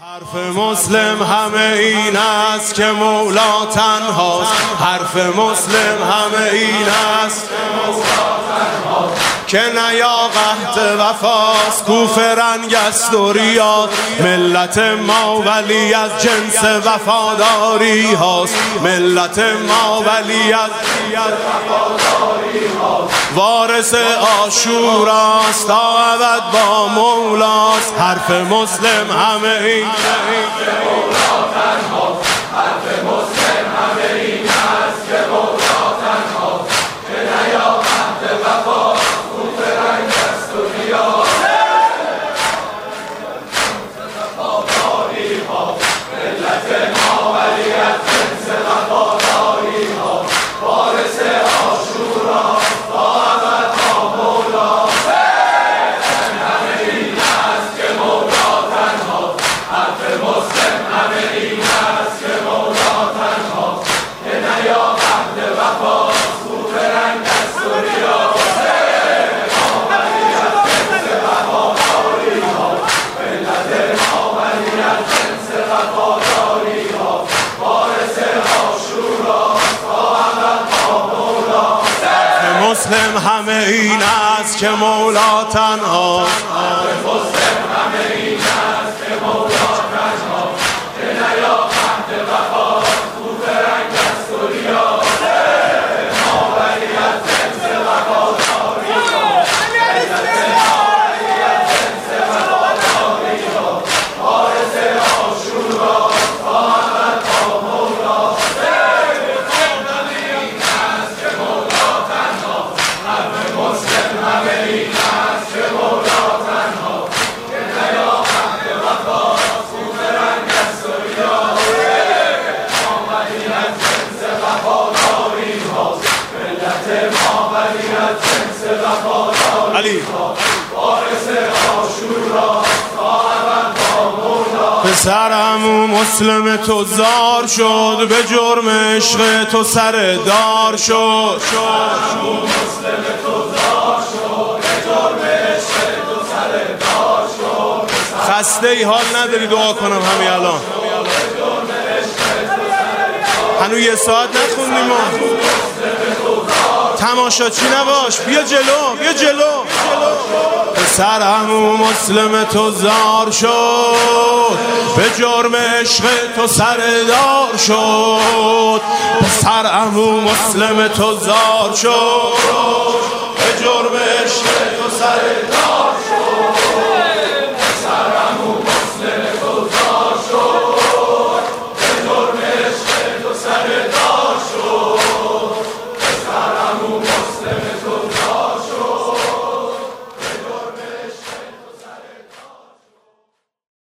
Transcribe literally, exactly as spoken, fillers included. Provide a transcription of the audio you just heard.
حرف مسلم همه این است که مولا تنهاست. حرف مسلم همه این است که مولا تنهاست. که نیا قحط وفاست کوف رنگ است و ریا. ملت ما ولی از جنس وفاداری هاست. ملت ما ولی از وفاداری هاست. وارث عاشوراست تا ابد با مولاست. حرف مسلم همه این که مولا تنهاست. حرف مسلم همه این است که مولا تنهاست. که نیا قحط وفاست کوف رنگ است و ریا. وفاداری هاست. ملت ما ولی از جنس وفاداری هاست. وارث عاشوراست تا ابد با مولاست. همه این است که مولا تنهاست. حرف مسلم همه این است که مولا تنهاست. که نیا قحط وفاست کوف رنگ است و ریا. ما ولی از جنس وفاداری هاست. ملت ما ولی از جنس وفاداری هاست. وارث عاشوراست تا ابد با مولاست. مسلم همه این است که مولا تنهاست. حرف مسلم همه این است که مولا تنهاست. که نیا قحط وفاست کوف رنگ است و ریا. ما ولی از جنس وفاداری هاست. ملت ما ولی از جنس وفاداری هاست. وارث عاشوراست تا ابد با مولاست. همه این است که مولا تنهاست. حرف مسلم همه این است که مولا تنهاست. که نیا قحط وفاست کوف رنگ است و ریا. ما ولی از جنس وفاداری هاست. ملت ما ولی از جنس وفاداری هاست. وارث عاشوراست تا ابد با مولاست. پسرم و مسلم تو زار شد به جرم عشق تو سر دار شد. پسرم و مسلم تو زار شد به جرم عشق تو سر دار شد. خسته ای حال نداری دعا کنم همین الان؟ هنو یه ساعت نخوندیم ما. تماشاچی نباش، بیا جلو بیا جلو. پسرم و مسلم تو زار شد به جرم عشق تو سر دار شد. پسرم و مسلم تو زار شد به جرم عشق تو سر دار